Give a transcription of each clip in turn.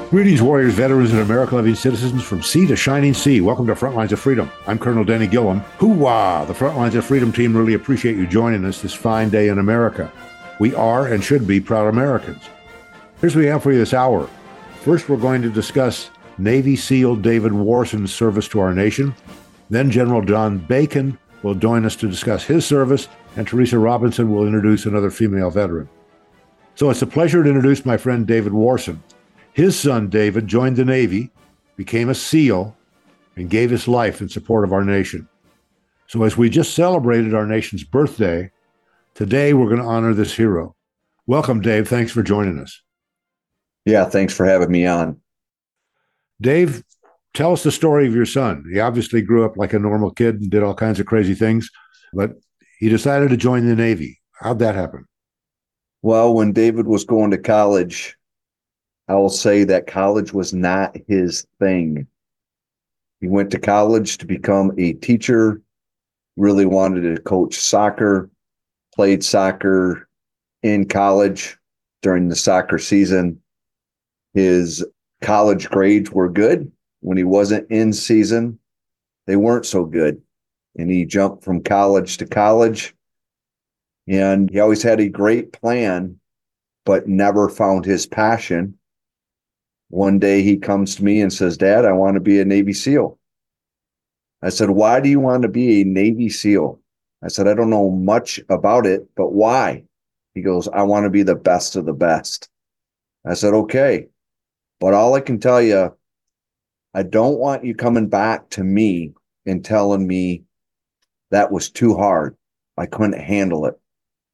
Greetings, warriors, veterans, and America-loving citizens from sea to shining sea. Welcome to Frontlines of Freedom. I'm Colonel Denny Gillum. Hoo-wah! The Frontlines of Freedom team really appreciate you joining us this fine day in America. We are and should be proud Americans. Here's what we have for you this hour. First, we're going to discuss Navy SEAL David Warson's service to our nation. Then General John Bacon will join us to discuss his service, and Teresa Robinson will introduce another female veteran. So it's a pleasure to introduce my friend David Warson. His son, David, joined the Navy, became a SEAL, and gave his life in support of our nation. So as we just celebrated our nation's birthday, today we're going to honor this hero. Welcome, Dave. Thanks for joining us. Yeah, thanks for having me on. Dave, tell us the story of your son. He obviously grew up like a normal kid and did all kinds of crazy things, but he decided to join the Navy. How'd that happen? Well, when David was going to college, I will say that college was not his thing. He went to college to become a teacher, really wanted to coach soccer, played soccer in college during the soccer season. His college grades were good. When he wasn't in season, they weren't so good. And he jumped from college to college. And he always had a great plan, but never found his passion. One day he comes to me and says, "Dad, I want to be a Navy SEAL." I said, "Why do you want to be a Navy SEAL?" I said, "I don't know much about it, but why?" He goes, "I want to be the best of the best." I said, "Okay, but all I can tell you, I don't want you coming back to me and telling me that was too hard. I couldn't handle it.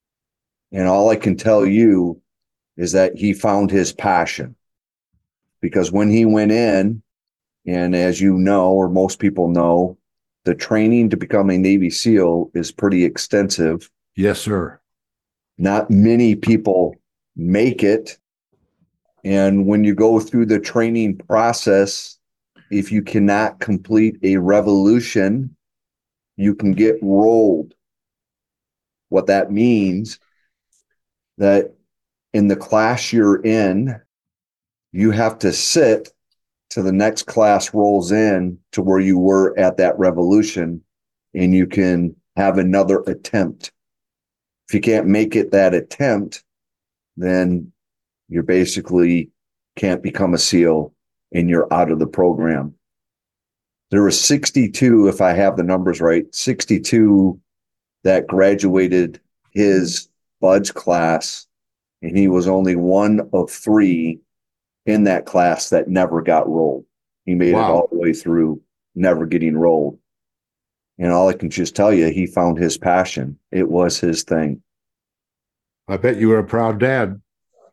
And all I can tell you is that he found his passion. Because when he went in, and as you know, or most people know, the training to become a Navy SEAL is pretty extensive. Yes, sir. Not many people make it. And when you go through the training process, if you cannot complete a revolution, you can get rolled. What that means, that in the class you're in, you have to sit till the next class rolls in to where you were at that revolution, and you can have another attempt. If you can't make it that attempt, then you basically can't become a SEAL and you're out of the program. There were 62, if I have the numbers right, 62 that graduated his BUD/S class, and he was only one of three in that class that never got rolled. He made it all the way through, never getting rolled. And all I can just tell you, he found his passion. It was his thing. I bet you were a proud dad.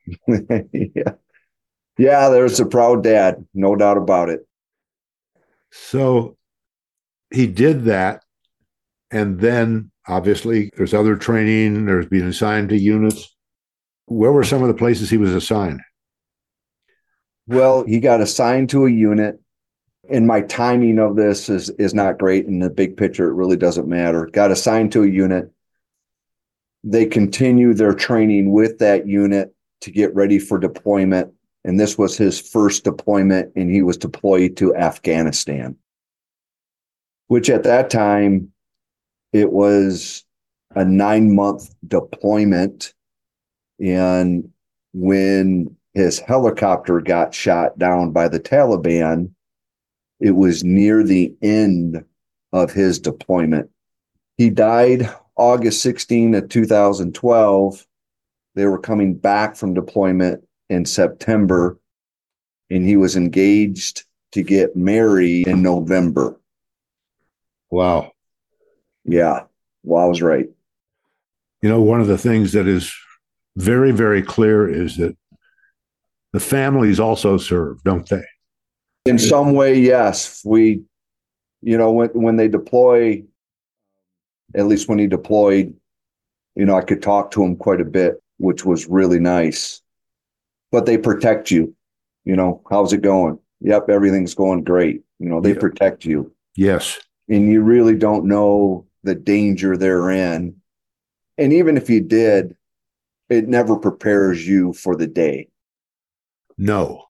Yeah, there's a proud dad, no doubt about it. So he did that. And then obviously there's other training, there's being assigned to units. Where were some of the places he was assigned? Well, he got assigned to a unit, and my timing of this is not great. In the big picture, it really doesn't matter. Got assigned to a unit. They continue their training with that unit to get ready for deployment. And this was his first deployment, and he was deployed to Afghanistan, which at that time, it was a 9-month deployment. And when his helicopter got shot down by the Taliban, it was near the end of his deployment. He died August 16 of 2012. They were coming back from deployment in September, and he was engaged to get married in November. Wow. Yeah, well, I was right. You know, one of the things that is very, very clear is that the families also serve, don't they? In some way, yes. We, when they deploy, at least when he deployed, I could talk to him quite a bit, which was really nice. But they protect you. How's it going? Yep, everything's going great. They protect you. Yes. And you really don't know the danger they're in. And even if you did, it never prepares you for the day. No.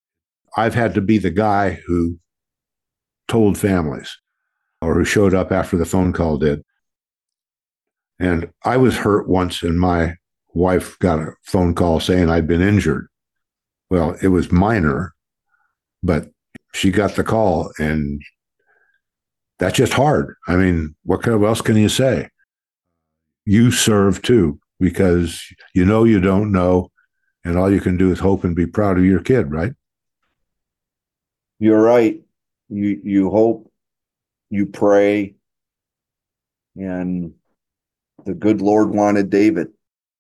I've had to be the guy who told families or who showed up after the phone call did. And I was hurt once, and my wife got a phone call saying I'd been injured. Well, it was minor, but she got the call, and that's just hard. I mean, what else can you say? You serve too, because you don't know, and all you can do is hope and be proud of your kid, right? You're right. You hope, you pray, and the good Lord wanted David.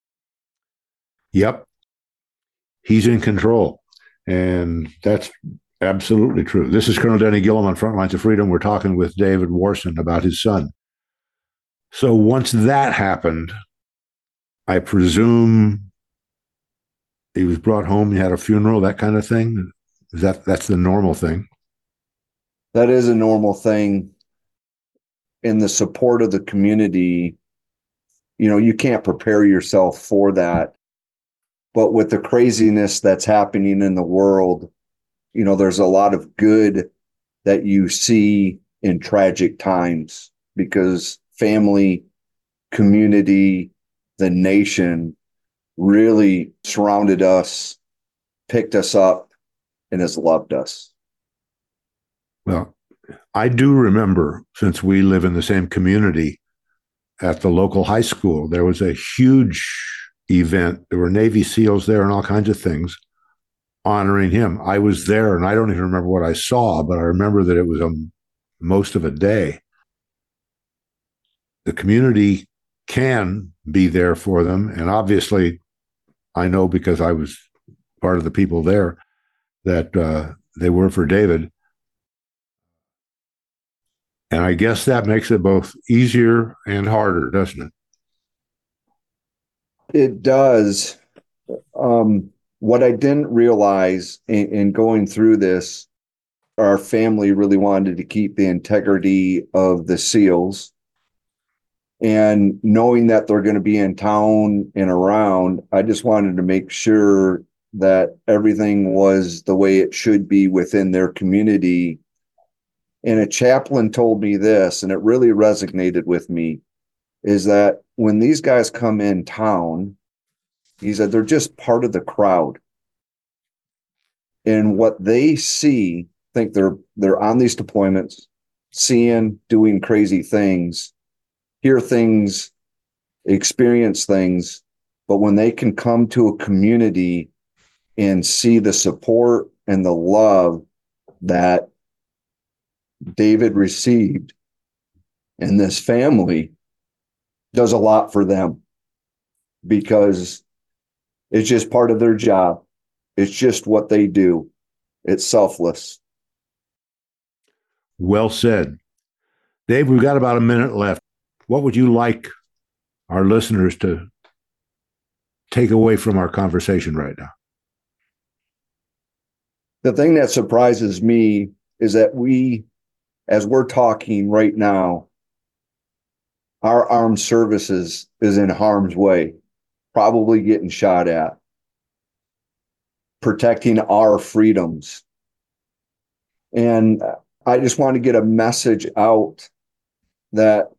Yep. He's in control. And that's absolutely true. This is Colonel Denny Gillum on Frontlines of Freedom. We're talking with David Warson about his son. So once that happened, I presume he was brought home, he had a funeral, that kind of thing. That's the normal thing? That is a normal thing. In the support of the community, you can't prepare yourself for that. But with the craziness that's happening in the world, there's a lot of good that you see in tragic times, because family, community, the nation really surrounded us, picked us up, and has loved us. Well, I do remember, since we live in the same community, at the local high school, there was a huge event. There were Navy SEALs there and all kinds of things honoring him. I was there, and I don't even remember what I saw, but I remember that it was most of a day. The community can be there for them, and obviously I know, because I was part of the people there, that they were for David. And I guess that makes it both easier and harder, doesn't it? It does. What I didn't realize in going through this, our family really wanted to keep the integrity of the SEALs. And knowing that they're going to be in town and around, I just wanted to make sure that everything was the way it should be within their community. And a chaplain told me this, and it really resonated with me, is that when these guys come in town, he said they're just part of the crowd. And what they see, think they're on these deployments, seeing, doing crazy things, hear things, experience things. But when they can come to a community and see the support and the love that David received, and this family does a lot for them, because it's just part of their job. It's just what they do. It's selfless. Well said. Dave, we've got about a minute left. What would you like our listeners to take away from our conversation right now? The thing that surprises me is that as we're talking right now, our armed services is in harm's way, probably getting shot at, protecting our freedoms. And I just want to get a message out that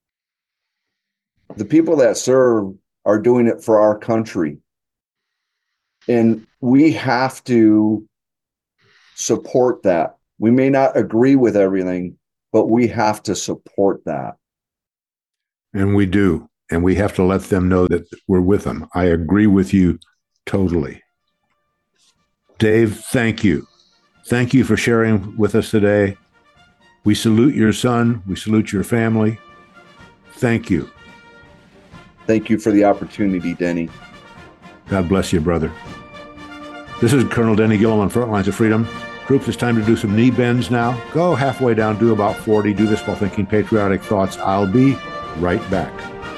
the people that serve are doing it for our country. And we have to support that. We may not agree with everything, but we have to support that. And we do. And we have to let them know that we're with them. I agree with you totally. Dave, thank you. Thank you for sharing with us today. We salute your son. We salute your family. Thank you. Thank you for the opportunity, Denny. God bless you, brother. This is Colonel Denny Gillum on Frontlines of Freedom. Troops, it's time to do some knee bends now. Go halfway down, do about 40. Do this while thinking patriotic thoughts. I'll be right back.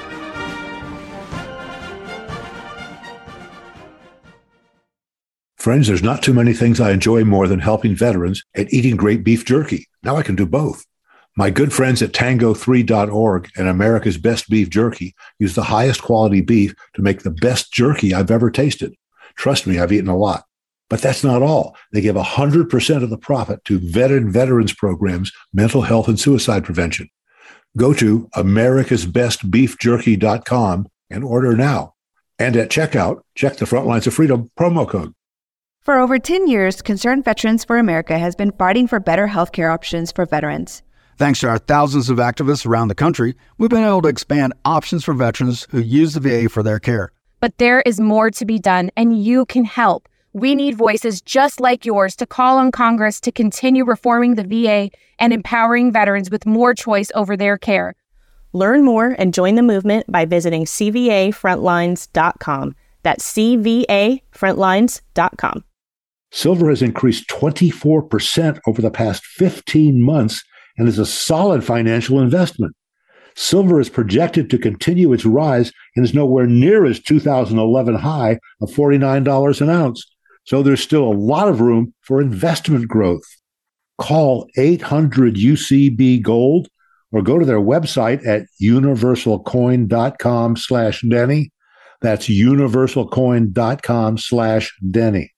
Friends, there's not too many things I enjoy more than helping veterans and eating great beef jerky. Now I can do both. My good friends at tango3.org and America's Best Beef Jerky use the highest quality beef to make the best jerky I've ever tasted. Trust me, I've eaten a lot. But that's not all. They give 100% of the profit to veterans programs, mental health, and suicide prevention. Go to americasbestbeefjerky.com and order now. And at checkout, check the Frontlines of Freedom promo code. For over 10 years, Concerned Veterans for America has been fighting for better healthcare options for veterans. Thanks to our thousands of activists around the country, we've been able to expand options for veterans who use the VA for their care. But there is more to be done, and you can help. We need voices just like yours to call on Congress to continue reforming the VA and empowering veterans with more choice over their care. Learn more and join the movement by visiting cvafrontlines.com. That's cvafrontlines.com. Silver has increased 24% over the past 15 months and is a solid financial investment. Silver is projected to continue its rise and is nowhere near its 2011 high of $49 an ounce. So there's still a lot of room for investment growth. Call 800-UCB-GOLD or go to their website at universalcoin.com/Denny. That's universalcoin.com/Denny.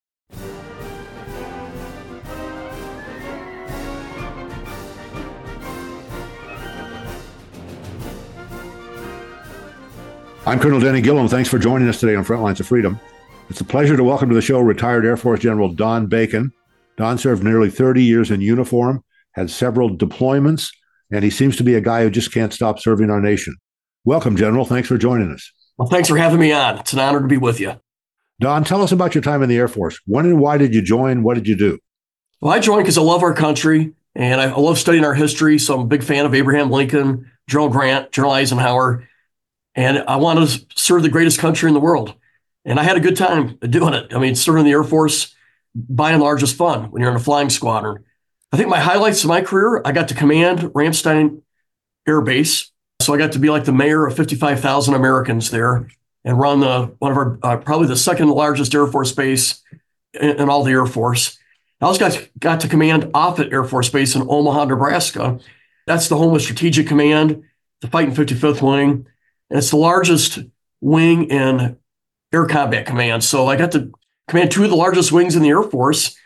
I'm Colonel Denny Gillum. Thanks for joining us today on Frontlines of Freedom. It's a pleasure to welcome to the show retired Air Force General Don Bacon. Don served nearly 30 years in uniform, had several deployments, and he seems to be a guy who just can't stop serving our nation. Welcome, General. Thanks for joining us. Well, thanks for having me on. It's an honor to be with you. Don, tell us about your time in the Air Force. When and why did you join? What did you do? Well, I joined because I love our country, and I love studying our history, so I'm a big fan of Abraham Lincoln, General Grant, General Eisenhower, and I wanted to serve the greatest country in the world. And I had a good time doing it. I mean, serving in the Air Force, by and large, is fun when you're in a flying squadron. I think my highlights of my career, I got to command Ramstein Air Base. So I got to be like the mayor of 55,000 Americans there and run one of our, probably the second largest Air Force base in all the Air Force. I also got to command Offutt Air Force Base in Omaha, Nebraska. That's the home of Strategic Command, the Fighting 55th Wing. And it's the largest wing in Air Combat Command. So I got to command two of the largest wings in the Air Force.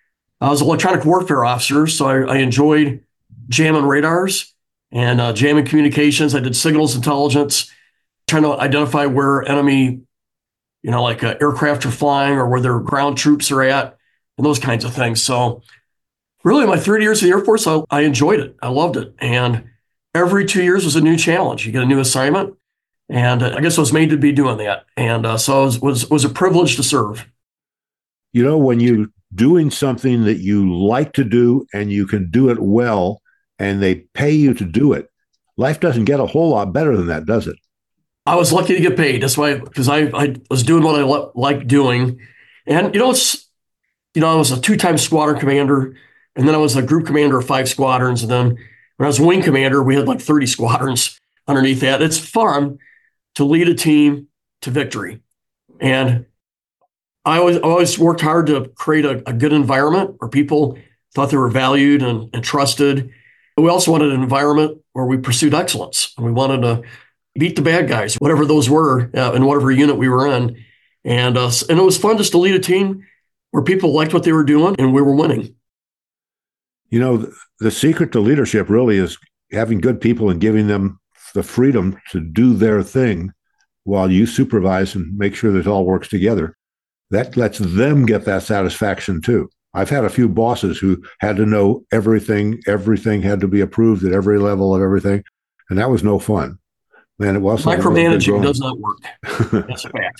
I was an electronic warfare officer, so I enjoyed jamming radars and jamming communications. I did signals intelligence, trying to identify where enemy, aircraft are flying or where their ground troops are at and those kinds of things. So really, my 30 years in the Air Force, I enjoyed it. I loved it. And every 2 years was a new challenge. You get a new assignment. And I guess I was made to be doing that. And so it was a privilege to serve. You know, when you're doing something that you like to do and you can do it well and they pay you to do it, life doesn't get a whole lot better than that, does it? I was lucky to get paid. That's why, because I was doing what I like doing. And, I was a 2-time squadron commander, and then I was a group commander of 5 squadrons. And then when I was wing commander, we had like 30 squadrons underneath that. It's fun to lead a team to victory. And I always worked hard to create a good environment where people thought they were valued and trusted. And we also wanted an environment where we pursued excellence. And we wanted to beat the bad guys, whatever those were, in whatever unit we were in. And it was fun just to lead a team where people liked what they were doing and we were winning. You know, the secret to leadership really is having good people and giving them the freedom to do their thing while you supervise and make sure that it all works together. That lets them get that satisfaction too. I've had a few bosses who had to know everything. Everything had to be approved at every level of everything. And that was no fun. And it was micromanaging does not work. That's a fact.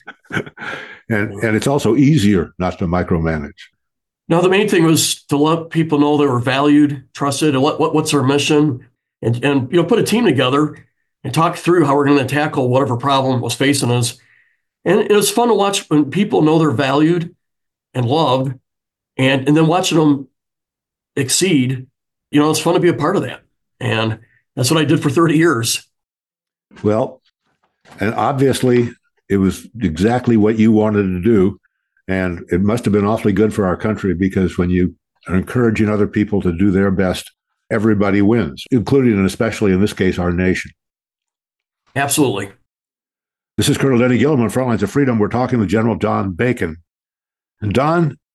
and it's also easier not to micromanage. No, the main thing was to let people know they were valued, trusted, and what's our mission, and put a team together and talk through how we're going to tackle whatever problem was facing us. And it was fun to watch when people know they're valued and loved, and then watching them exceed. It's fun to be a part of that. And that's what I did for 30 years. Well, and obviously it was exactly what you wanted to do. And it must have been awfully good for our country, because when you are encouraging other people to do their best, everybody wins, including and especially in this case, our nation. Absolutely. This is Colonel Denny Gillum on Frontlines of Freedom. We're talking with General Don Bacon. And Don,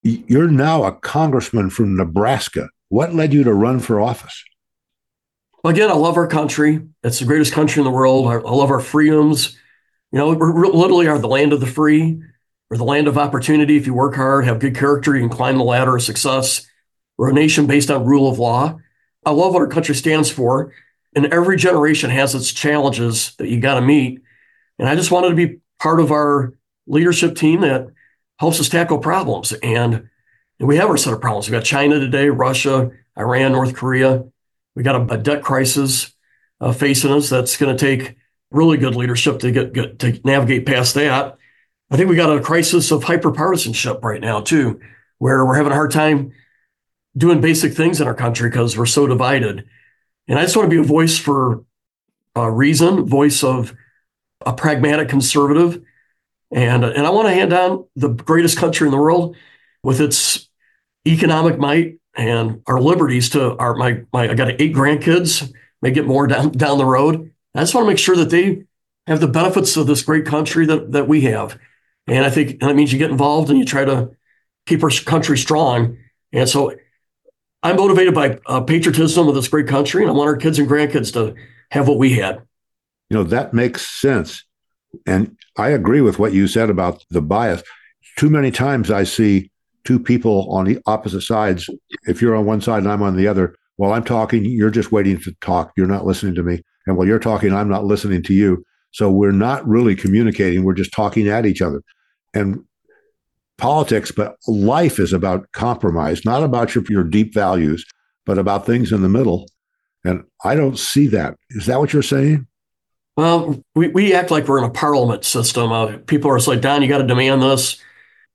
You're now a congressman from Nebraska. What led you to run for office? Well, again, I love our country. It's the greatest country in the world. I love our freedoms. You know, we literally are the land of the free. We're the land of opportunity. If you work hard, have good character, you can climb the ladder of success. We're a nation based on rule of law. I love what our country stands for. And every generation has its challenges that you got to meet. And I just wanted to be part of our leadership team that helps us tackle problems. And we have our set of problems. We got China today, Russia, Iran, North Korea. We got a debt crisis facing us that's going to take really good leadership to to navigate past that. I think we got a crisis of hyperpartisanship right now too, where we're having a hard time doing basic things in our country because we're so divided. And I just want to be a voice for reason, voice of a pragmatic conservative. And I want to hand down the greatest country in the world with its economic might and our liberties to I got 8 grandkids, may get more down the road. I just want to make sure that they have the benefits of this great country that we have. And I think that means you get involved and you try to keep our country strong. And so I'm motivated by patriotism of this great country, and I want our kids and grandkids to have what we had. You know, that makes sense. And I agree with what you said about the bias. Too many times I see two people on the opposite sides. If you're on one side and I'm on the other, while I'm talking, you're just waiting to talk. You're not listening to me. And while you're talking, I'm not listening to you. So we're not really communicating. We're just talking at each other. And politics, but life is about compromise, not about your deep values, but about things in the middle. And I don't see that. Is that what you're saying? Well, we act like we're in a parliament system. People are like, Don, you got to demand this.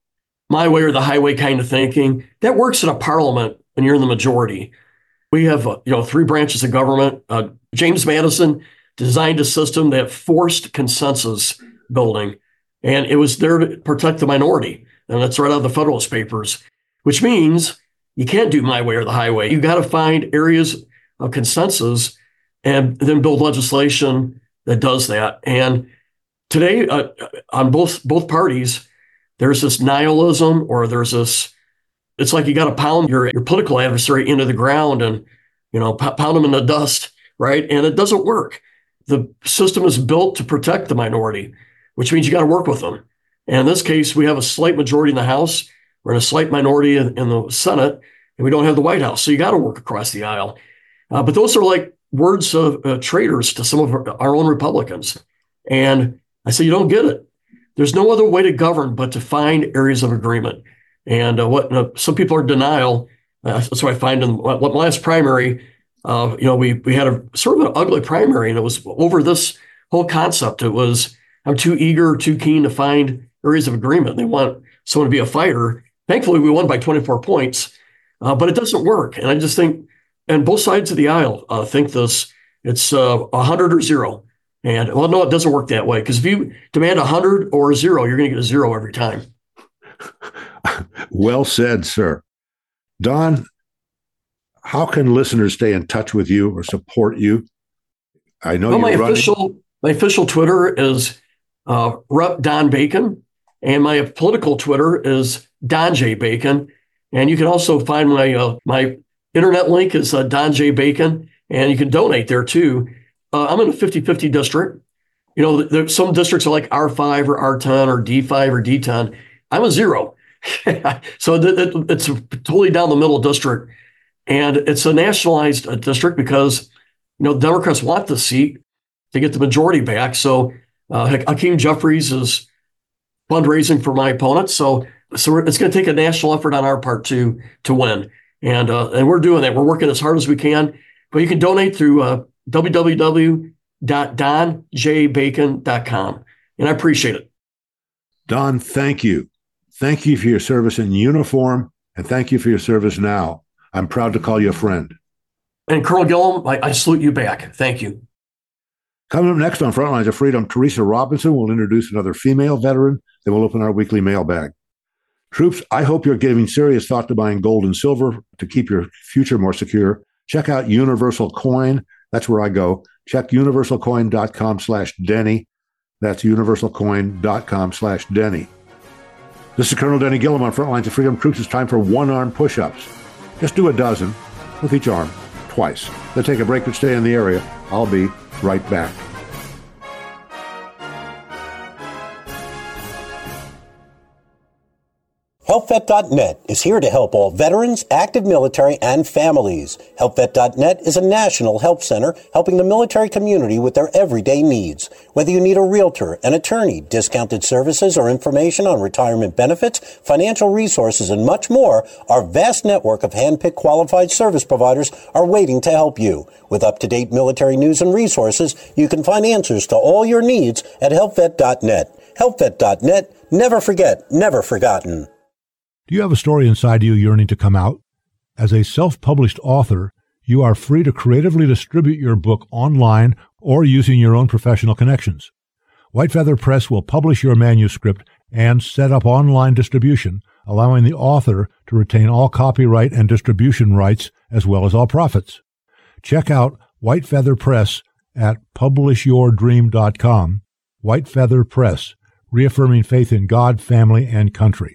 My way or the highway kind of thinking. That works in a parliament when you're in the majority. We have 3 branches of government. James Madison designed a system that forced consensus building, and it was there to protect the minority. And that's right out of the Federalist Papers, which means you can't do my way or the highway. You got to find areas of consensus and then build legislation that does that. And today, on both parties, there's this nihilism, or there's this. It's like you got to pound your political adversary into the ground and pound them in the dust, right? And it doesn't work. The system is built to protect the minority, which means you got to work with them. And in this case, we have a slight majority in the House. We're in a slight minority in the Senate, and we don't have the White House. So you got to work across the aisle. But those are like words of traitors to some of our own Republicans. And I say, you don't get it. There's no other way to govern but to find areas of agreement. And some people are in denial. That's what I find in the last primary. We had a sort of an ugly primary, and it was over this whole concept. It was, I'm too eager, too keen to find areas of agreement. They want someone to be a fighter. Thankfully, we won by 24 points, but it doesn't work. And I just think, and both sides of the aisle think this, it's 100 or 0. And well, no, it doesn't work that way, because if you demand 100 or 0, you're going to get a 0 every time. Well said, sir. Don, how can listeners stay in touch with you or support you? I know my official Twitter is Rep. Don Bacon, and my political Twitter is Don J. Bacon. And you can also find my internet link is Don J. Bacon, and you can donate there too. I'm in a 50-50 district. There's some districts are like R5 or R10 or D5 or D10. I'm a 0. So it's totally down the middle district. And it's a nationalized district because, Democrats want the seat to get the majority back. So Hakeem Jeffries is fundraising for my opponent. So it's going to take a national effort on our part to win. And we're doing that. We're working as hard as we can. But you can donate through www.donjbacon.com. And I appreciate it. Don, thank you. Thank you for your service in uniform, and thank you for your service now. I'm proud to call you a friend. And Colonel Gillum, I salute you back. Thank you. Coming up next on Frontlines of Freedom, Teresa Robinson will introduce another female veteran. Then we'll open our weekly mailbag. Troops, I hope you're giving serious thought to buying gold and silver to keep your future more secure. Check out Universal Coin. That's where I go. Check universalcoin.com/Denny. That's universalcoin.com/Denny. This is Colonel Denny Gillum on Frontlines of Freedom Troops. It's time for one-arm push-ups. Just do a dozen with each arm twice. Then take a break and stay in the area. I'll be right back. HelpVet.net is here to help all veterans, active military, and families. HelpVet.net is a national help center helping the military community with their everyday needs. Whether you need a realtor, an attorney, discounted services, or information on retirement benefits, financial resources, and much more, our vast network of hand-picked qualified service providers are waiting to help you. With up-to-date military news and resources, you can find answers to all your needs at HelpVet.net. HelpVet.net. Never forget, never forgotten. Do you have a story inside you yearning to come out? As a self-published author, you are free to creatively distribute your book online or using your own professional connections. White Feather Press will publish your manuscript and set up online distribution, allowing the author to retain all copyright and distribution rights as well as all profits. Check out White Feather Press at publishyourdream.com. White Feather Press, reaffirming faith in God, family, and country.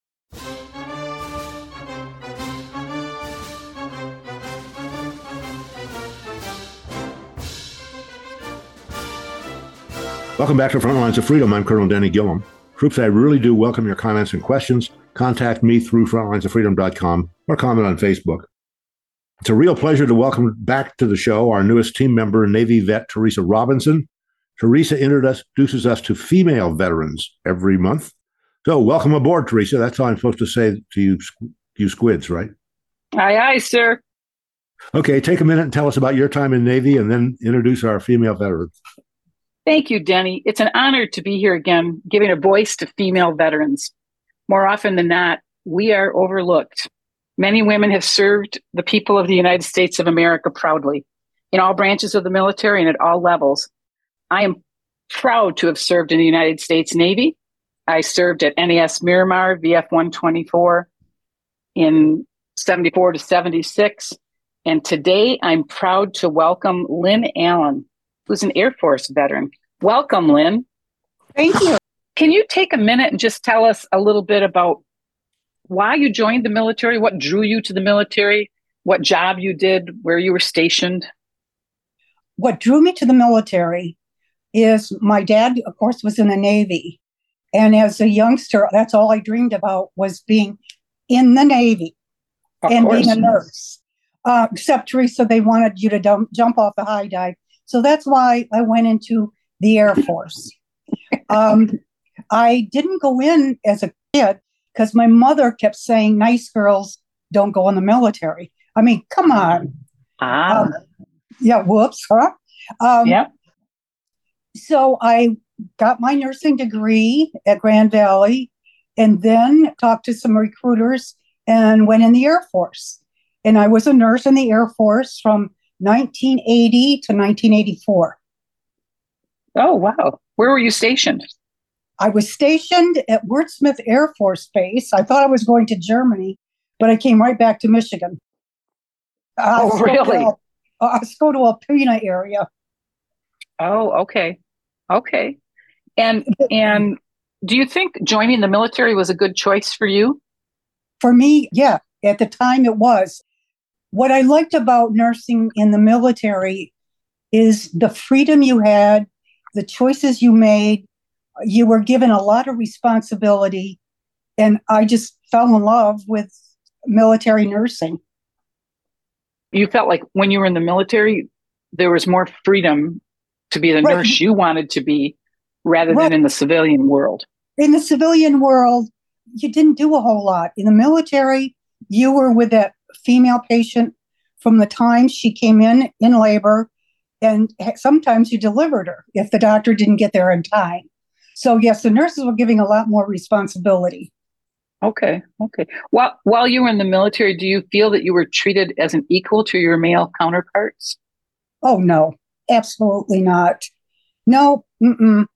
Welcome back to Frontlines of Freedom. I'm Colonel Denny Gillum. Troops, I really do welcome your comments and questions. Contact me through frontlinesoffreedom.com or comment on Facebook. It's a real pleasure to welcome back to the show our newest team member, Navy vet Teresa Robinson. Teresa introduces us to female veterans every month. So welcome aboard, Teresa. That's all I'm supposed to say to you squids, right? Aye, aye, sir. Okay, take a minute and tell us about your time in Navy and then introduce our female veterans. Thank you, Denny. It's an honor to be here again, giving a voice to female veterans. More often than not, we are overlooked. Many women have served the people of the United States of America proudly in all branches of the military and at all levels. I am proud to have served in the United States Navy. I served at NAS Miramar, VF-124 in 74 to 76. And today I'm proud to welcome Lynn Allen, who's an Air Force veteran. Welcome, Lynn. Thank you. Can you take a minute and just tell us a little bit about why you joined the military, what drew you to the military, what job you did, where you were stationed? What drew me to the military is my dad, of course, was in the Navy. And as a youngster, that's all I dreamed about was being in the Navy and being a nurse. Except, Teresa, they wanted you to jump off the high dive. So that's why I went into the Air Force. I didn't go in as a kid because my mother kept saying, nice girls don't go in the military. I mean, come on. Yeah, whoops, huh? Yeah. So I got my nursing degree at Grand Valley and then talked to some recruiters and went in the Air Force. And I was a nurse in the Air Force from 1980 to 1984. Oh, wow. Where were you stationed? I was stationed at Wurtsmith Air Force Base. I thought I was going to Germany, but I came right back to Michigan. Really? Let's go to Alpena area. Oh, okay. Okay. And do you think joining the military was a good choice for you? For me, yeah. At the time it was. What I liked about nursing in the military is the freedom you had, the choices you made. You were given a lot of responsibility, and I just fell in love with military nursing. You felt like when you were in the military, there was more freedom to be the nurse you wanted to be rather than in the civilian world. In the civilian world, you didn't do a whole lot. In the military, you were with that female patient from the time she came in labor, and sometimes you delivered her if the doctor didn't get there in time. So yes, the nurses were giving a lot more responsibility. Okay. While you were in the military, do you feel that you were treated as an equal to your male counterparts? Oh, no, absolutely not. No. No.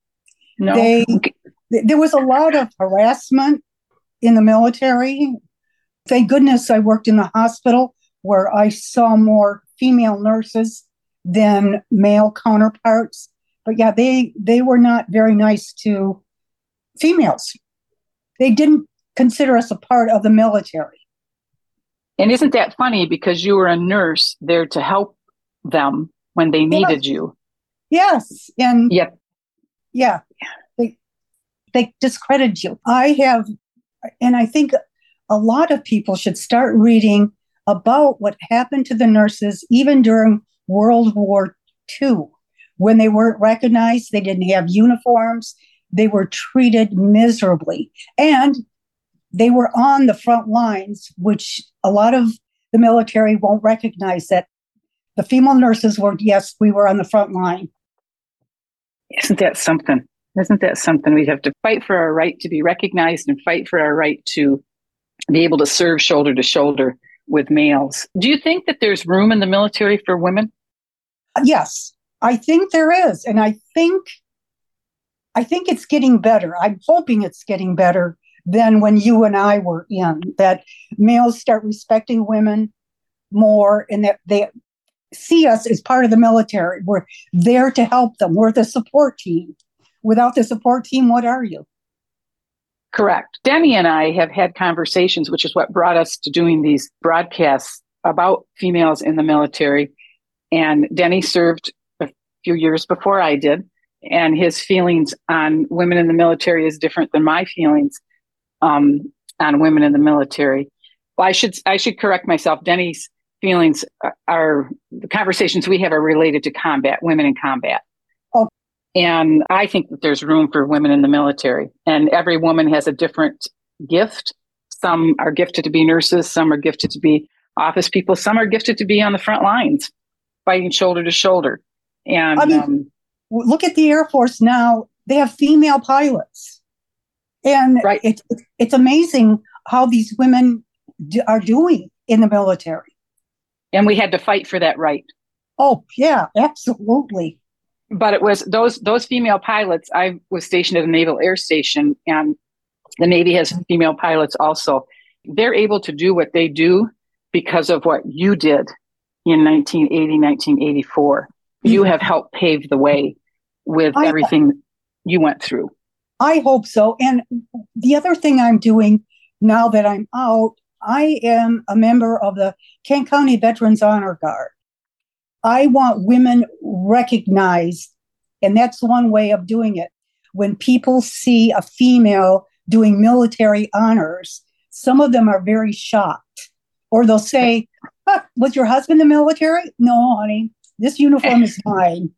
There was a lot of harassment in the military. Thank goodness I worked in the hospital where I saw more female nurses than male counterparts. But yeah, they were not very nice to females. They didn't consider us a part of the military. And isn't that funny? Because you were a nurse there to help them when they needed you. Yes. And yep. Yeah, they discredit you. And I think a lot of people should start reading about what happened to the nurses even during World War II, when they weren't recognized, they didn't have uniforms, they were treated miserably. And they were on the front lines, which a lot of the military won't recognize that the female nurses were, yes, we were on the front line. Isn't that something? Isn't that something? We have to fight for our right to be recognized and fight for our right to be able to serve shoulder to shoulder with males. Do you think that there's room in the military for women? Yes, I think there is. And I think it's getting better. I'm hoping it's getting better than when you and I were in, that males start respecting women more and that they see us as part of the military. We're there to help them. We're the support team. Without the support team, what are you? Correct. Denny and I have had conversations, which is what brought us to doing these broadcasts about females in the military. And Denny served a few years before I did. And his feelings on women in the military is different than my feelings on women in the military. Well, I should correct myself. Denny's feelings are, the conversations we have are related to combat, women in combat. Oh. And I think that there's room for women in the military. And every woman has a different gift. Some are gifted to be nurses. Some are gifted to be office people. Some are gifted to be on the front lines, fighting shoulder to shoulder. And I mean, look at the Air Force now. They have female pilots. And right. It's amazing how these women are doing in the military. And we had to fight for that right. Oh, yeah, absolutely. But it was those female pilots. I was stationed at a Naval Air Station, and the Navy has female pilots also. They're able to do what they do because of what you did in 1980, 1984. Mm-hmm. You have helped pave the way with everything you went through. I hope so. And the other thing I'm doing now that I'm out, I am a member of the Kent County Veterans Honor Guard. I want women recognized, and that's one way of doing it. When people see a female doing military honors, some of them are very shocked. Or they'll say, was your husband in the military? No, honey, this uniform is mine.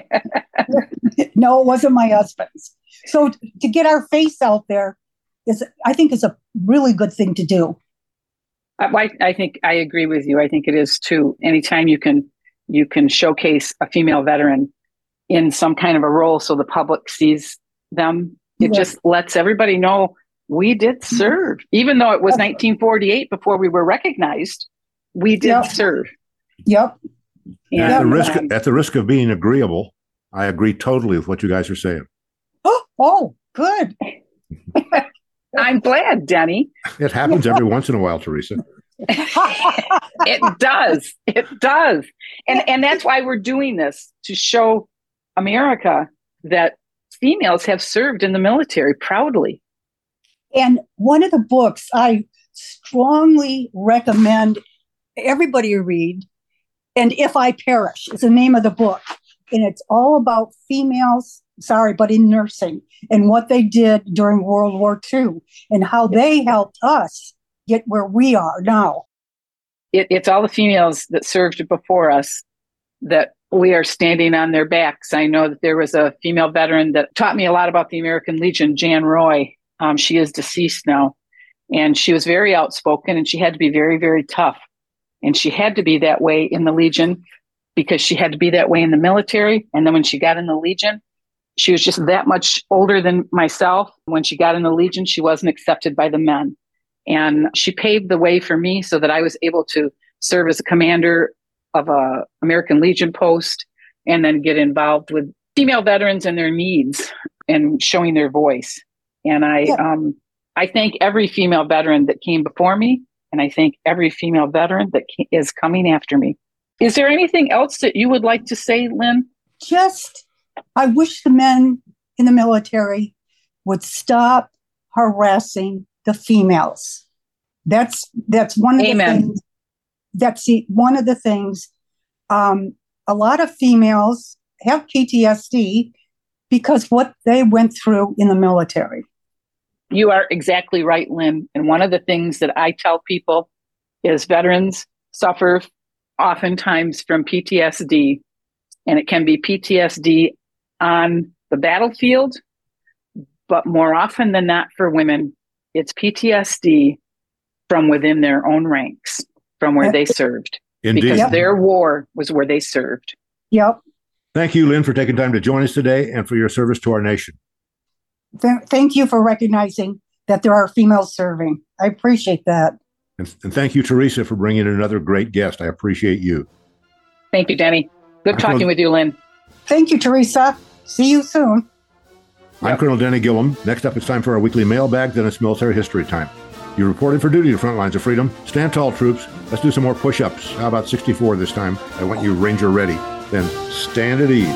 No, it wasn't my husband's. So to get our face out there I think is a really good thing to do. I think I agree with you. I think it is too. Anytime you can showcase a female veteran in some kind of a role so the public sees them, it just lets everybody know we did serve. Even though it was 1948 before we were recognized, we did serve. Yep. And at the risk of being agreeable, I agree totally with what you guys are saying. Oh, good. I'm glad, Denny. It happens every once in a while, Teresa. It does. It does. And that's why we're doing this, to show America that females have served in the military proudly. And one of the books I strongly recommend everybody read, and If I Perish is the name of the book. And it's all about females, but in nursing, and what they did during World War II and how they helped us get where we are now. It's all the females that served before us that we are standing on their backs. I know that there was a female veteran that taught me a lot about the American Legion, Jan Roy. She is deceased now. And she was very outspoken, and she had to be very, very tough. And she had to be that way in the Legion because she had to be that way in the military. And then when she got in the Legion, she was just that much older than myself. When she got in the Legion, she wasn't accepted by the men. And she paved the way for me so that I was able to serve as a commander of a American Legion post and then get involved with female veterans and their needs and showing their voice. And I thank every female veteran that came before me, and I thank every female veteran that is coming after me. Is there anything else that you would like to say, Lynn? I wish the men in the military would stop harassing the females. That's one of Amen. the things. One of the things. A lot of females have PTSD because what they went through in the military. You are exactly right, Lynn. And one of the things that I tell people is veterans suffer oftentimes from PTSD, and it can be PTSD on the battlefield, but more often than not for women, it's PTSD from within their own ranks, from where they served. Indeed. Because their war was where they served. Yep. Thank you, Lynn, for taking time to join us today and for your service to our nation. Thank you for recognizing that there are females serving. I appreciate that. And thank you, Teresa, for bringing in another great guest. I appreciate you. Thank you, Denny. Good talking with you, Lynn. Thank you, Teresa. See you soon. I'm Colonel Denny Gillum. Next up, it's time for our weekly mailbag, then it's military history time. You reported for duty to Front Lines of Freedom. Stand tall, troops. Let's do some more push-ups. How about 64 this time? I want you Ranger ready. Then stand at ease.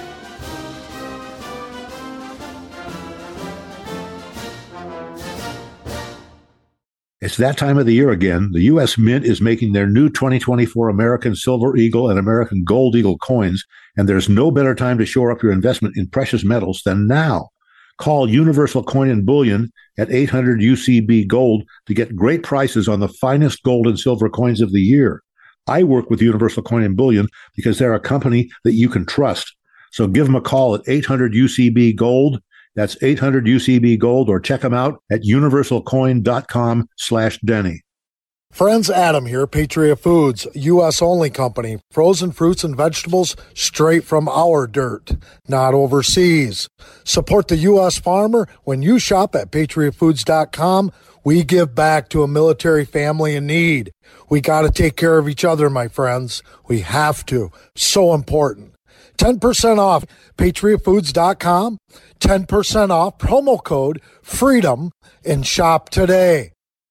It's that time of the year again. The U.S. Mint is making their new 2024 American Silver Eagle and American Gold Eagle coins, and there's no better time to shore up your investment in precious metals than now. Call Universal Coin and Bullion at 800 UCB Gold to get great prices on the finest gold and silver coins of the year. I work with Universal Coin and Bullion because they're a company that you can trust. So give them a call at 800 UCB Gold. That's 800 UCB Gold, or check them out at universalcoin.com/Denny. Friends, Adam here, Patriot Foods, U.S. only company. Frozen fruits and vegetables straight from our dirt, not overseas. Support the U.S. farmer. When you shop at patriotfoods.com, we give back to a military family in need. We got to take care of each other, my friends. We have to. So important. 10% off patriotfoods.com, 10% off, promo code FREEDOM, and shop today.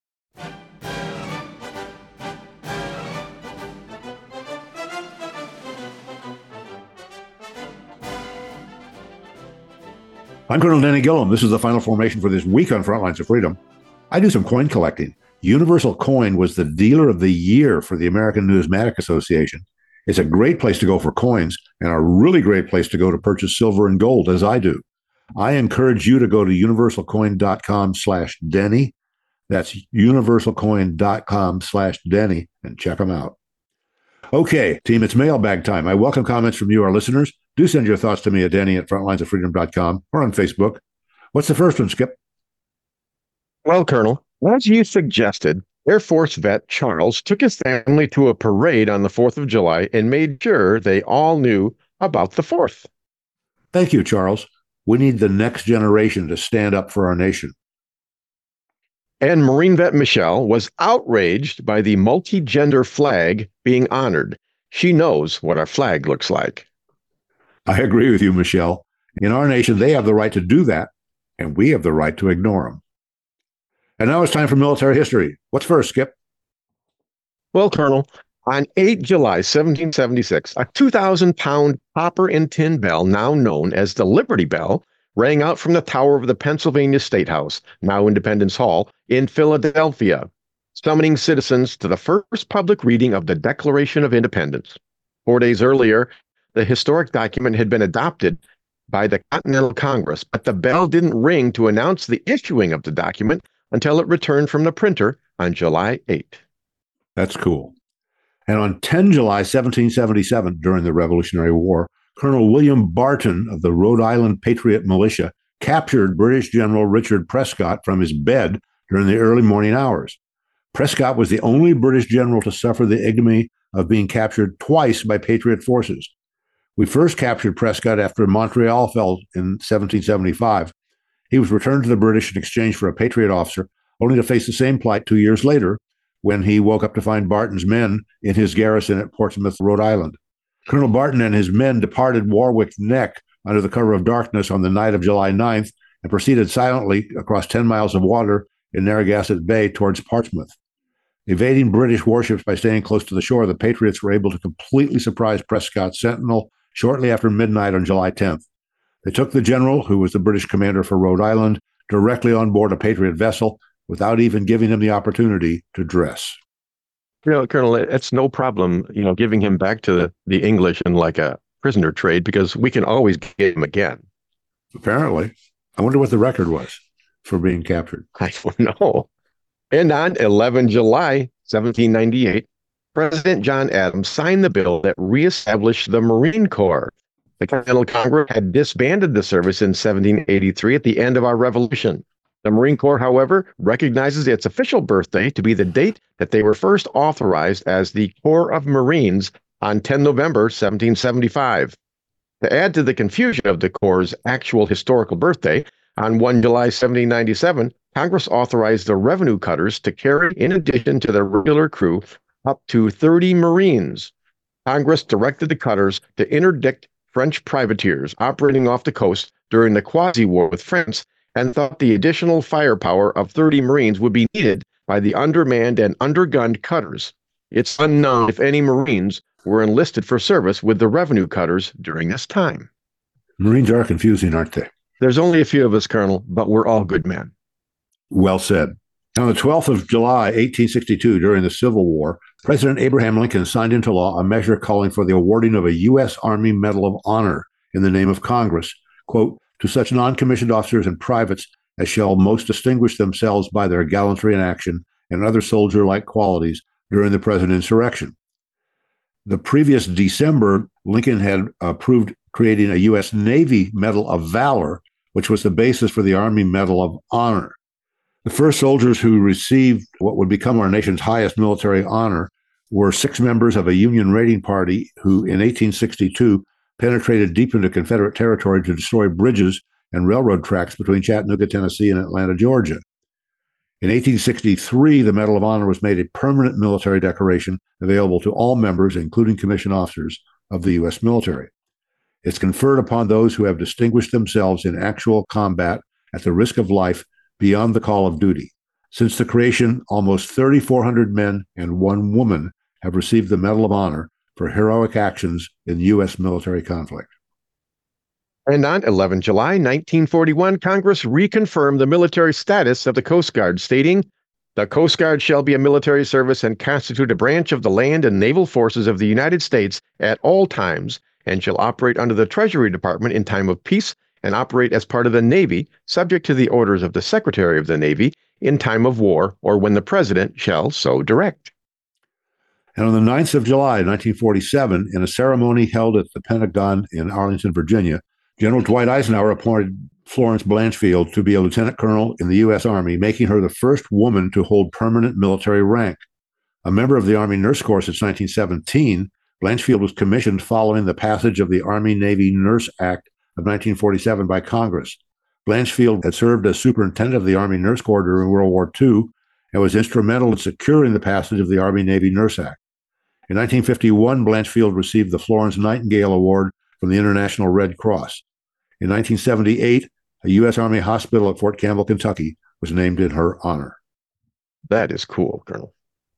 I'm Colonel Denny Gillum. This is the final formation for this week on Front Lines of Freedom. I do some coin collecting. Universal Coin was the dealer of the year for the American Numismatic Association. It's a great place to go for coins and a really great place to go to purchase silver and gold, as I do. I encourage you to go to universalcoin.com/Denny. That's universalcoin.com/Denny and check them out. Okay, team, it's mailbag time. I welcome comments from you, our listeners. Do send your thoughts to me at Denny@frontlinesoffreedom.com or on Facebook. What's the first one, Skip? Well, Colonel, as you suggested, Air Force vet Charles took his family to a parade on the 4th of July and made sure they all knew about the 4th. Thank you, Charles. We need the next generation to stand up for our nation. And Marine vet Michelle was outraged by the multi-gender flag being honored. She knows what our flag looks like. I agree with you, Michelle. In our nation, they have the right to do that, and we have the right to ignore them. And now it's time for military history. What's first, Skip? Well, Colonel, on 8 July 1776, a 2,000-pound copper and tin bell, now known as the Liberty Bell, rang out from the tower of the Pennsylvania State House, now Independence Hall, in Philadelphia, summoning citizens to the first public reading of the Declaration of Independence. 4 days earlier, the historic document had been adopted by the Continental Congress, but the bell didn't ring to announce the issuing of the document until it returned from the printer on July 8. That's cool. And on 10 July 1777, during the Revolutionary War, Colonel William Barton of the Rhode Island Patriot Militia captured British General Richard Prescott from his bed during the early morning hours. Prescott was the only British general to suffer the ignominy of being captured twice by Patriot forces. We first captured Prescott after Montreal fell in 1775. He was returned to the British in exchange for a Patriot officer, only to face the same plight 2 years later when he woke up to find Barton's men in his garrison at Portsmouth, Rhode Island. Colonel Barton and his men departed Warwick Neck under the cover of darkness on the night of July 9th and proceeded silently across 10 miles of water in Narragansett Bay towards Portsmouth. Evading British warships by staying close to the shore, the Patriots were able to completely surprise Prescott's sentinel shortly after midnight on July 10th. They took the general, who was the British commander for Rhode Island, directly on board a Patriot vessel without even giving him the opportunity to dress. Colonel, it's no problem, giving him back to the English in like a prisoner trade, because we can always get him again. Apparently. I wonder what the record was for being captured. I don't know. And on 11 July, 1798, President John Adams signed the bill that reestablished the Marine Corps. The Continental Congress had disbanded the service in 1783 at the end of our Revolution. The Marine Corps, however, recognizes its official birthday to be the date that they were first authorized as the Corps of Marines on 10 November 1775. To add to the confusion of the Corps' actual historical birthday, on 1 July 1797, Congress authorized the revenue cutters to carry, in addition to their regular crew, up to 30 Marines. Congress directed the cutters to interdict French privateers operating off the coast during the quasi-war with France, and thought the additional firepower of 30 Marines would be needed by the undermanned and undergunned cutters. It's unknown if any Marines were enlisted for service with the revenue cutters during this time. Marines are confusing, aren't they? There's only a few of us, Colonel, but we're all good men. Well said. On the 12th of July, 1862, during the Civil War, President Abraham Lincoln signed into law a measure calling for the awarding of a U.S. Army Medal of Honor in the name of Congress, quote, to such non-commissioned officers and privates as shall most distinguish themselves by their gallantry in action and other soldier-like qualities during the present insurrection. The previous December, Lincoln had approved creating a U.S. Navy Medal of Valor, which was the basis for the Army Medal of Honor. The first soldiers who received what would become our nation's highest military honor were 6 members of a Union raiding party who, in 1862, penetrated deep into Confederate territory to destroy bridges and railroad tracks between Chattanooga, Tennessee, and Atlanta, Georgia. In 1863, the Medal of Honor was made a permanent military decoration available to all members, including commissioned officers, of the U.S. military. It's conferred upon those who have distinguished themselves in actual combat at the risk of life beyond the call of duty. Since the creation, almost 3,400 men and 1 woman have received the Medal of Honor for heroic actions in U.S. military conflict. And on 11 July 1941, Congress reconfirmed the military status of the Coast Guard, stating, "The Coast Guard shall be a military service and constitute a branch of the land and naval forces of the United States at all times, and shall operate under the Treasury Department in time of peace and operate as part of the Navy, subject to the orders of the Secretary of the Navy in time of war or when the President shall so direct." And on the 9th of July, 1947, in a ceremony held at the Pentagon in Arlington, Virginia, General Dwight Eisenhower appointed Florence Blanchfield to be a lieutenant colonel in the U.S. Army, making her the first woman to hold permanent military rank. A member of the Army Nurse Corps since 1917, Blanchfield was commissioned following the passage of the Army-Navy Nurse Act of 1947 by Congress. Blanchfield had served as superintendent of the Army Nurse Corps during World War II and was instrumental in securing the passage of the Army-Navy Nurse Act. In 1951, Blanchfield received the Florence Nightingale Award from the International Red Cross. In 1978, a U.S. Army hospital at Fort Campbell, Kentucky, was named in her honor. That is cool, Colonel.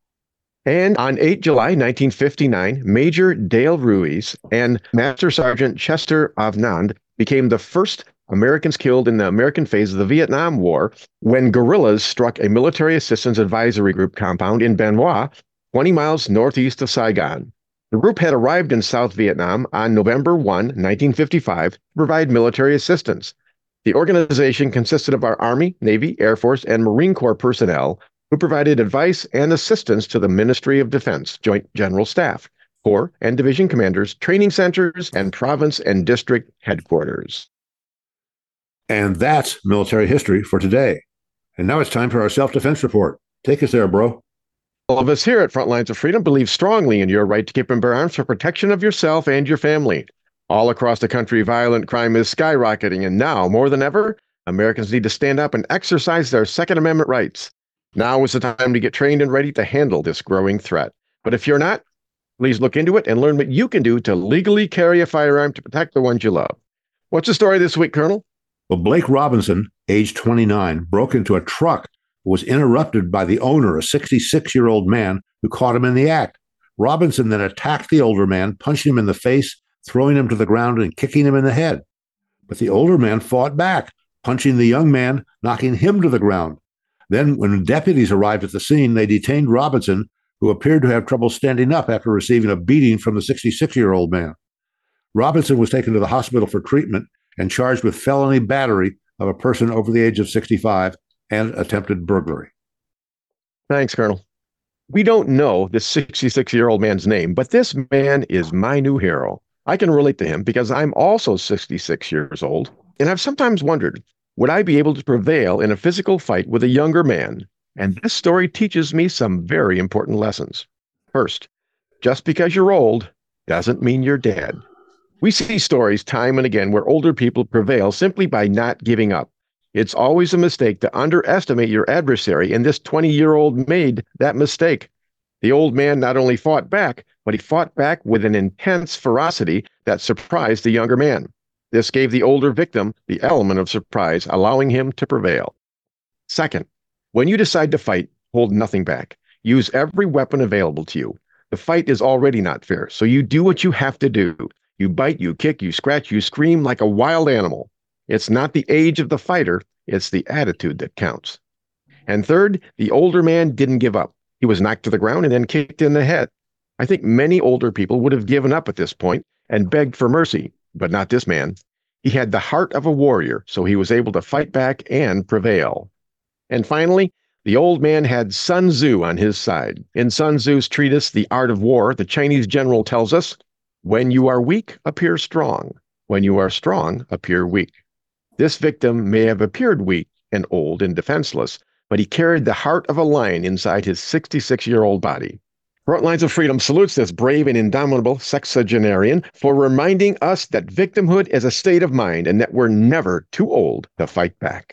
And on 8 July 1959, Major Dale Ruiz and Master Sergeant Chester Avenand became the first Americans killed in the American phase of the Vietnam War when guerrillas struck a military assistance advisory group compound in Bien Hoa, 20 miles northeast of Saigon. The group had arrived in South Vietnam on November 1, 1955, to provide military assistance. The organization consisted of our Army, Navy, Air Force, and Marine Corps personnel who provided advice and assistance to the Ministry of Defense, Joint General Staff, Corps and Division Commanders, training centers, and province and district headquarters. And that's military history for today. And now it's time for our self-defense report. Take us there, bro. All of us here at Front Lines of Freedom believe strongly in your right to keep and bear arms for protection of yourself and your family. All across the country, violent crime is skyrocketing, and now, more than ever, Americans need to stand up and exercise their Second Amendment rights. Now is the time to get trained and ready to handle this growing threat. But if you're not, please look into it and learn what you can do to legally carry a firearm to protect the ones you love. What's the story this week, Colonel? Well, Blake Robinson, age 29, broke into a truck, was interrupted by the owner, a 66-year-old man, who caught him in the act. Robinson then attacked the older man, punching him in the face, throwing him to the ground and kicking him in the head. But the older man fought back, punching the young man, knocking him to the ground. Then, when deputies arrived at the scene, they detained Robinson, who appeared to have trouble standing up after receiving a beating from the 66-year-old man. Robinson was taken to the hospital for treatment and charged with felony battery of a person over the age of 65 and attempted burglary. Thanks, Colonel. We don't know this 66-year-old man's name, but this man is my new hero. I can relate to him because I'm also 66 years old, and I've sometimes wondered, would I be able to prevail in a physical fight with a younger man? And this story teaches me some very important lessons. First, just because you're old doesn't mean you're dead. We see stories time and again where older people prevail simply by not giving up. It's always a mistake to underestimate your adversary, and this 20-year-old made that mistake. The old man not only fought back, but he fought back with an intense ferocity that surprised the younger man. This gave the older victim the element of surprise, allowing him to prevail. Second, when you decide to fight, hold nothing back. Use every weapon available to you. The fight is already not fair, so you do what you have to do. You bite, you kick, you scratch, you scream like a wild animal. It's not the age of the fighter, it's the attitude that counts. And third, the older man didn't give up. He was knocked to the ground and then kicked in the head. I think many older people would have given up at this point and begged for mercy, but not this man. He had the heart of a warrior, so he was able to fight back and prevail. And finally, the old man had Sun Tzu on his side. In Sun Tzu's treatise, The Art of War, the Chinese general tells us, "When you are weak, appear strong. When you are strong, appear weak." This victim may have appeared weak and old and defenseless, but he carried the heart of a lion inside his 66-year-old body. Frontlines of Freedom salutes this brave and indomitable sexagenarian for reminding us that victimhood is a state of mind and that we're never too old to fight back.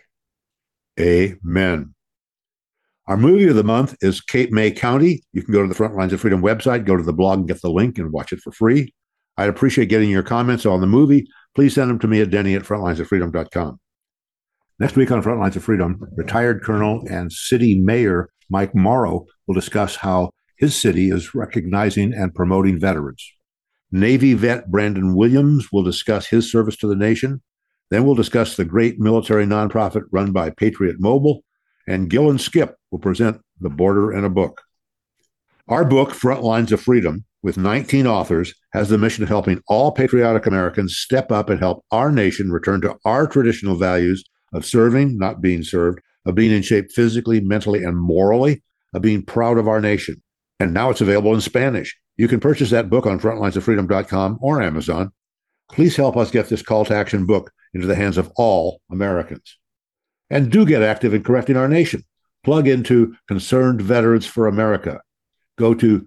Amen. Our movie of the month is Cape May County. You can go to the Frontlines of Freedom website, go to the blog and get the link and watch it for free. I'd appreciate getting your comments on the movie. Please send them to me at denny@frontlinesoffreedom.com. Next week on Frontlines of Freedom, retired Colonel and City Mayor Mike Morrow will discuss how his city is recognizing and promoting veterans. Navy vet Brandon Williams will discuss his service to the nation. Then we'll discuss the great military nonprofit run by Patriot Mobile. And Gil and Skip will present The Border in a Book. Our book, Frontlines of Freedom, with 19 authors, has the mission of helping all patriotic Americans step up and help our nation return to our traditional values of serving, not being served, of being in shape physically, mentally, and morally, of being proud of our nation. And now it's available in Spanish. You can purchase that book on frontlinesoffreedom.com or Amazon. Please help us get this call to action book into the hands of all Americans. And do get active in correcting our nation. Plug into Concerned Veterans for America. Go to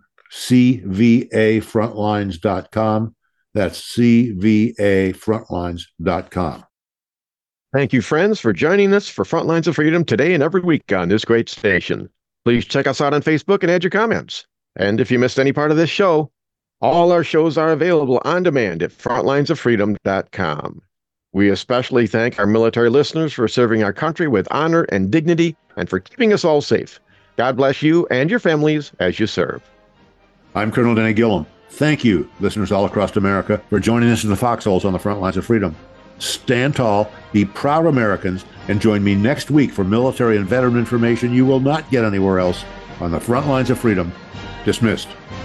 cvafrontlines.com. That's cvafrontlines.com. Thank you, friends, for joining us for Frontlines of Freedom today and every week on this great station. Please check us out on Facebook and add your comments. And if you missed any part of this show, all our shows are available on demand at frontlinesoffreedom.com. We especially thank our military listeners for serving our country with honor and dignity and for keeping us all safe. God bless you and your families as you serve. I'm Colonel Denny Gillum. Thank you, listeners all across America, for joining us in the foxholes on the Frontlines of Freedom. Stand tall, be proud Americans, and join me next week for military and veteran information you will not get anywhere else on the Frontlines of Freedom. Dismissed.